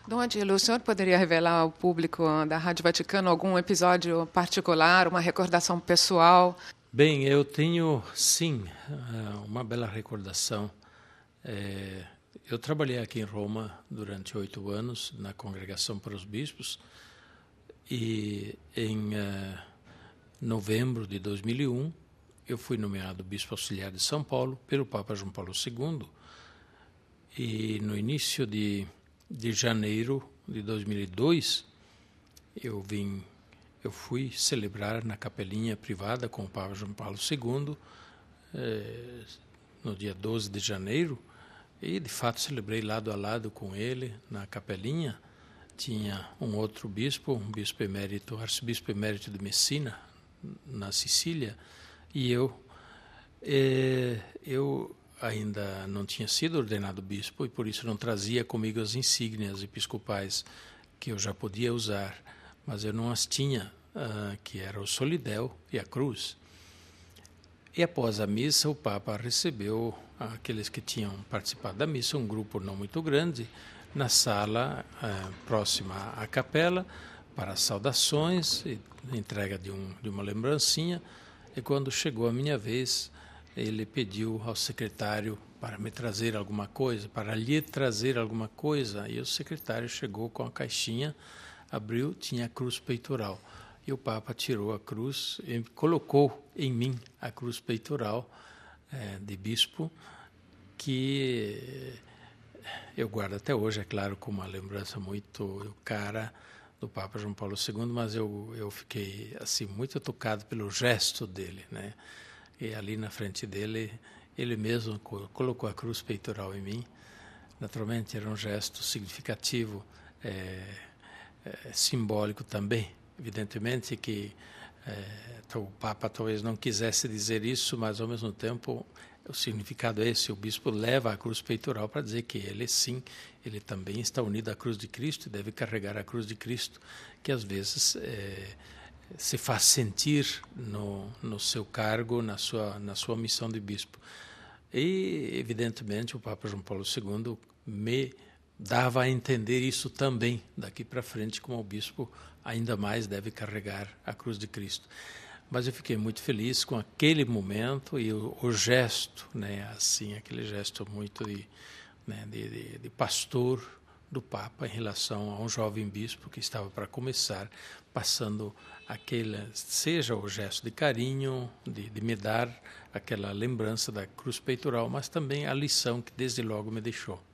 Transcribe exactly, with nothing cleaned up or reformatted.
Dom Adílio, o senhor poderia revelar ao público da Rádio Vaticano algum episódio particular, uma recordação pessoal? Bem, eu tenho, sim, uma bela recordação. É, eu trabalhei aqui em Roma durante oito anos, na Congregação para os Bispos, e em uh, novembro de dois mil e um, eu fui nomeado Bispo Auxiliar de São Paulo pelo Papa João Paulo segundo, e no início de, de janeiro de dois mil e dois, eu vim... Eu fui celebrar na capelinha privada com o Papa João Paulo segundo, eh, no dia doze de janeiro, e de fato celebrei lado a lado com ele na capelinha. Tinha um outro bispo, um bispo emérito, arcebispo emérito de Messina, na Sicília, e eu. Eh, eu ainda não tinha sido ordenado bispo e por isso não trazia comigo as insígnias episcopais que eu já podia usar, mas eu não as tinha, uh, que era o solidéu e a cruz. E após a missa, o Papa recebeu aqueles que tinham participado da missa, um grupo não muito grande, na sala uh, próxima à capela, para saudações e entrega de, um, de uma lembrancinha. E quando chegou a minha vez, ele pediu ao secretário para me trazer alguma coisa, para lhe trazer alguma coisa, e o secretário chegou com a caixinha, abriu, tinha a cruz peitoral. E o Papa tirou a cruz e colocou em mim a cruz peitoral é, de bispo, que eu guardo até hoje, é claro, com uma lembrança muito cara do Papa João Paulo segundo, mas eu, eu fiquei assim, muito tocado pelo gesto dele, né? E ali na frente dele, ele mesmo colocou a cruz peitoral em mim. Naturalmente era um gesto significativo, é, É, simbólico também. Evidentemente que é, o Papa talvez não quisesse dizer isso, mas ao mesmo tempo o significado é esse: o bispo leva a cruz peitoral para dizer que ele sim, ele também está unido à cruz de Cristo e deve carregar a cruz de Cristo, que às vezes é, se faz sentir no, no seu cargo, na sua, na sua missão de bispo. E evidentemente o Papa João Paulo segundo me dava a entender isso também, daqui para frente, como o bispo ainda mais deve carregar a cruz de Cristo. Mas eu fiquei muito feliz com aquele momento e o, o gesto, né, assim, aquele gesto muito de, né, de, de, de pastor do Papa em relação a um jovem bispo que estava para começar, passando aquele, seja o gesto de carinho, de, de me dar aquela lembrança da cruz peitoral, mas também a lição que desde logo me deixou.